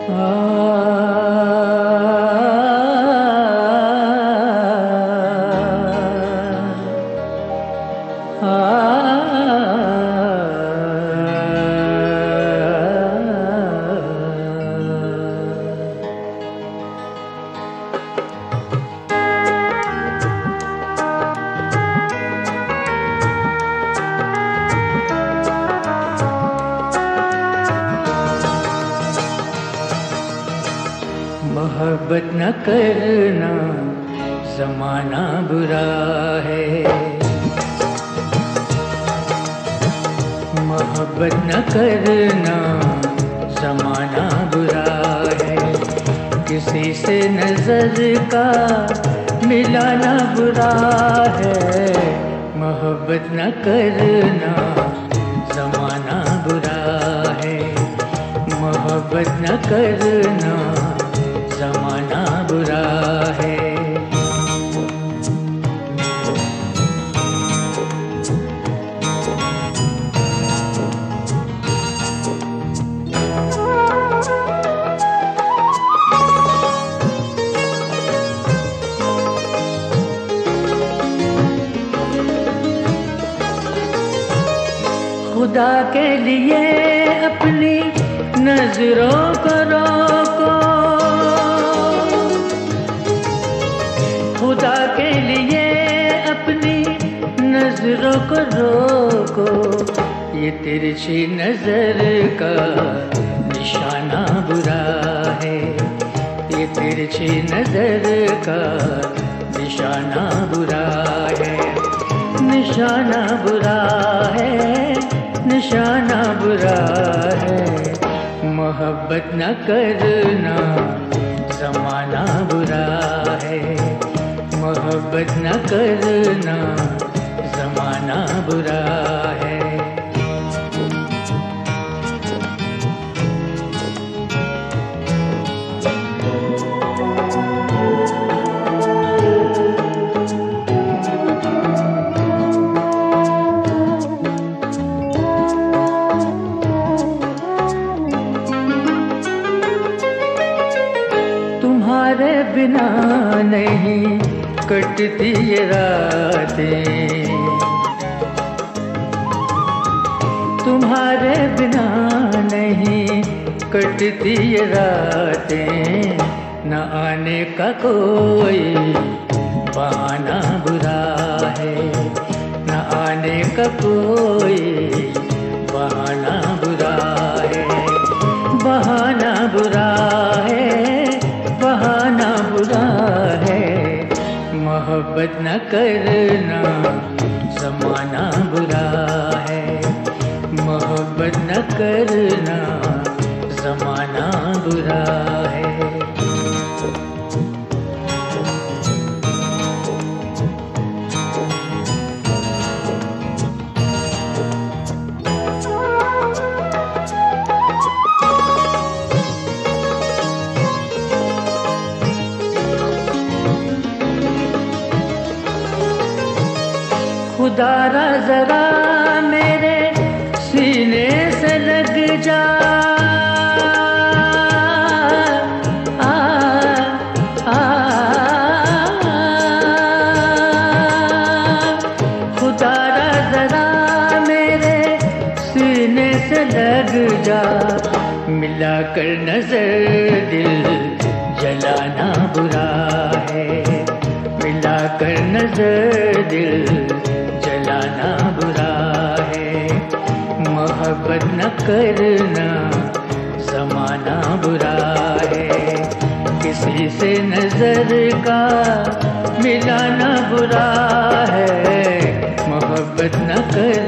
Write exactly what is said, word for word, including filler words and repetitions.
मोहब्बत न करना ज़माना बुरा है, मोहब्बत न करना ज़माना बुरा है, किसी से नज़र का मिलाना बुरा है। मोहब्बत न करना ज़माना बुरा है, मोहब्बत न करना ज़माना बुरा है। खुदा के लिए अपनी नजरों को रोको, खुदा के लिए अपनी नजरों को रोको, ये तिरछी नजर का निशाना बुरा है, ये तिरछी नजर का निशाना बुरा है, निशाना बुरा है, निशाना बुरा है। मोहब्बत न करना ज़माना बुरा है, मोहब्बत न करना ज़माना बुरा है। तुम्हारे बिना नहीं कटती ये रातें, तुम्हारे बिना नहीं कटती ये रातें, न आने का कोई बहाना बुरा है, न आने का कोई बहाना बुरा है, बहाना बुरा है, बहाना बुरा है। मोहब्बत न करना ज़माना बुरा है, मोहब्बत न करना ज़माना बुरा है। खुदारा जरा मेरे सीने से लग जा, आ, आ, खुदारा जरा मेरे सीने से लग जा, मिलाकर नजर दिल जलाना बुरा है, मिलाकर नजर दिल जलाना बुरा है। मोहब्बत न करना ज़माना बुरा है, किसी से नजर का मिलाना बुरा है। मोहब्बत न कर